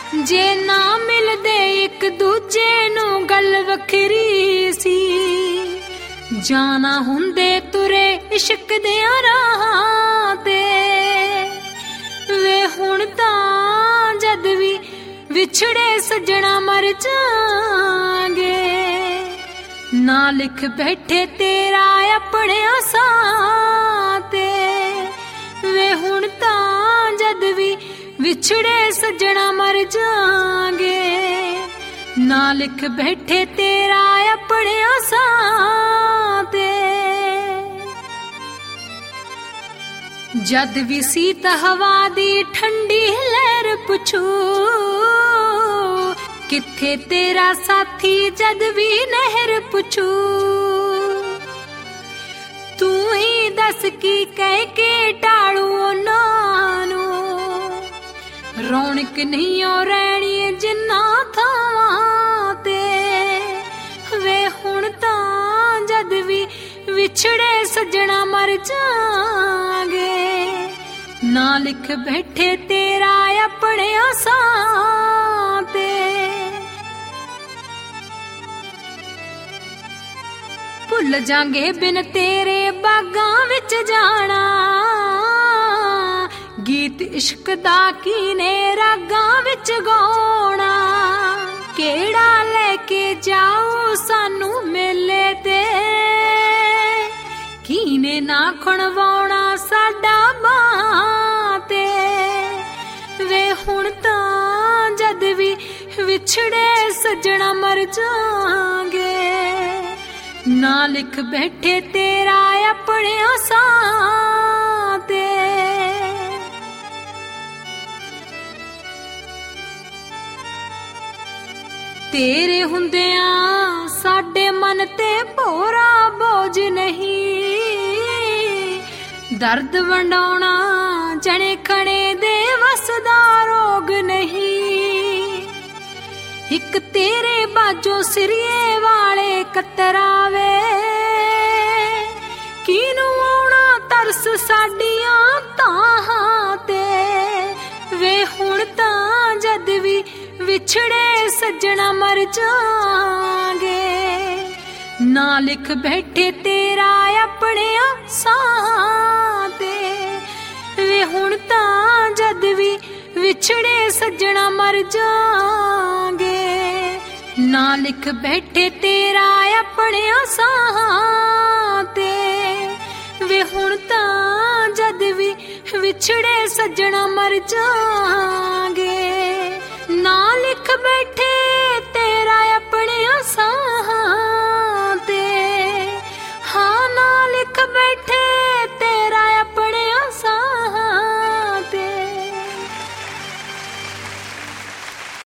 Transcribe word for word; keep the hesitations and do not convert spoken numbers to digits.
ਜੇ ਨਾ ਮਿਲਦੇ ਇੱਕ ਦੂਜੇ ਨੂੰ ਗੱਲ ਵੱਖਰੀ ਸੀ, ਜਾਣਾ ਹੁੰਦੇ ਤੁਰੇ ਇਸ਼ਕ ਦਿਆਂ ਰਾਹਾਂ ਤੇ। ਵੇ ਹੁਣ ਤਾਂ ਜਦ ਵੀ ਵਿਛੜੇ ਸੱਜਣਾ ਮਰ ਜਾਗੇ, ਨਾ ਲਿਖ ਬੈਠੇ ਤੇਰਾ ਆਪਣੇ ਸਾਹ ਤੇ। ਵੇ ਹੁਣ ਤਾਂ ਜਦ ਵੀ ਵਿਛੜੇ ਸੱਜਣਾ ਮਰ ਜਾਗੇ, ਨਾ ਲਿਖ ਬੈਠੇ ਤੇਰਾ ਆਪਣੇ ਸਾਹ ਤੇ। ਜਦ ਵੀ ਸੀਤ ਹਵਾ ਦੀ ਠੰਡੀ ਲਹਿਰ ਪੁੱਛੂ, ਕਿੱਥੇ ਤੇਰਾ ਸਾਥੀ ਜਦ ਵੀ ਨਹਿਰ ਪੁੱਛੂ। ਤੂੰ ਹੀ ਦੱਸ ਕੀ ਕਹਿ ਕੇ ਟਾਲੂ ਉਹਨਾਂ ਨੂੰ, ਰੌਣਕ ਨਹੀਂ ਓ ਰਹਿਣੀ ਜਿੰਨਾ ਥਾਵਾਂ ਤੇ। ਵੇ ਹੁਣ ਤਾਂ ਜਦ ਵੀ ਵਿਛੜੇ ਸੱਜਣਾ ਮਰ ਜਾਗੇ, ਨਾ ਲਿਖ ਬੈਠੇ ਤੇਰਾ ਆਪਣੇ ਸਾਹ ਤੇ। ਭੁੱਲ ਜਾਂਗੇ ਬਿਨ ਤੇਰੇ ਬਾਗਾਂ ਵਿੱਚ ਜਾਣਾ, ਗੀਤ ਇਸ਼ਕ ਦਾ ਕੀਨੇ ਰਾਗਾਂ ਵਿੱਚ ਗਾਉਣਾ। ਕਿਹੜਾ ਲੈ ਕੇ ਜਾਊ ਸਾਨੂੰ ਮੇਲੇ ਤੇ, ਕੀਨੇ ਨਾ ਖਣਵਾਉਣਾ ਸਾਡਾ ਬਾਹਾਂ ਤੇ। ਵੇ ਹੁਣ ਤਾਂ ਜਦ ਵੀ ਵਿਛੜੇ ਸੱਜਣਾ ਮਰ ਜਾਗੇ, ਨਾ ਲਿਖ ਬੈਠੇ ਤੇਰਾ ਆਪਣੇ ਸਾਹ ਤੇ। ਤੇਰੇ ਹੁੰਦਿਆਂ ਸਾਡੇ ਮਨ ਤੇ ਭੋਰਾ ਬੋਝ ਨਹੀਂ, ਦਰਦ ਵੰਡਾਉਣਾ ਜਣੇ ਖਣੇ ਦੇ ਵਸ ਦਾ ਰੋਗ ਨਹੀਂ। ਇੱਕ ਤੇਰੇ ਬਾਝੋਂ ਸਿਰੀਏ ਵਾਲੇ ਕਤਰਾਵੇ, ਕਿਨੂੰ ਆਉਣਾ ਤਰਸ ਸਾਡੀਆਂ ਤਾਹਾਂ ਤੇ। ਵੇ ਹੁਣ ਤਾਂ ਜਦ ਵੀ ਵਿਛੜੇ ਸੱਜਣਾ ਮਰ ਜਾਗੇ, ਨਾ ਲਿਖ ਬੈਠੇ ਤੇਰਾ ਆਪਣੇ ਸਾਹ ਤੇ। ਵੇ ਹੁਣ ਤਾਂ ਜਦ ਵੀ ਵਿਛੜੇ ਸੱਜਣਾ ਮਰ ਜਾਗੇ, ਨਾ ਲਿਖ ਬੈਠੇ ਤੇਰਾ ਆਪਣੇ ਸਾਹਾਂ ਤੇ। ਵੇ ਹੁਣ ਤਾਂ ਜਦ ਵੀ ਵਿਛੜੇ ਸੱਜਣਾ ਮਰ ਜਾ